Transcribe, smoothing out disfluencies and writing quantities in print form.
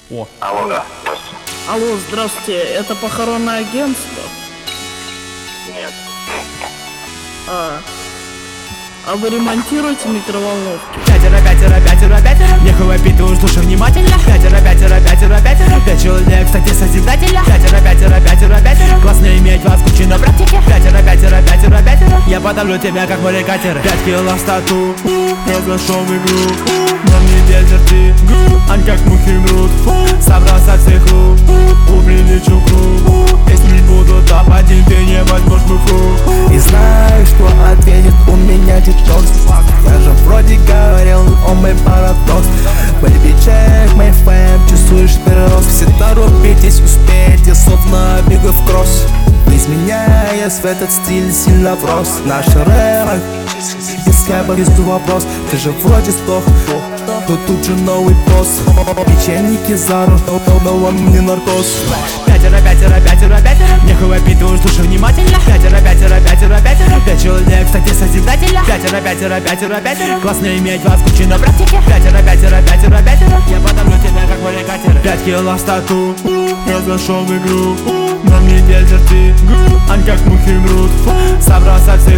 О. Алло, да. Алло, здравствуйте, это похоронное агентство? Нет. А вы ремонтируете микроволновки? Пятеро, нехуй питу, слушай внимательно. Пятеро, пять человек, кстати, созидателя. Пятеро, классно иметь вас кучу на практике. Пятеро, я подавлю тебя, как море-катер. 5 кило в стату, я зашел в игру. На мне дезерты, они как мухи мрут. Собрался в цеху, увеличу круг. Если буду топ-1, ты не возьмешь мыфу. И знаю, что ответит у меня титок. Я же вроде говорил, он мой парадокс. Baby check, my fam, чувствуешь перерост. Все торопитесь, успейте, словно бегаю в кросс. Изменяясь в этот стиль, сильно врос. Наш рэп, если я повезду вопрос. Ты же вроде сдох, но тут же новый пост. Печеньки Зару, но он мне наркоз. Пятеро, нехуй питу, слушай внимательно. Пятеро, 5 человек, кстати, созидателя. Пятеро, классно иметь вас кучу на практике. Пятеро, я подавлю тебя, как море-катер. 5 кило в стату, я зашел в игру. На мне дезерты, они как мухи мрут. Собрался в цеху,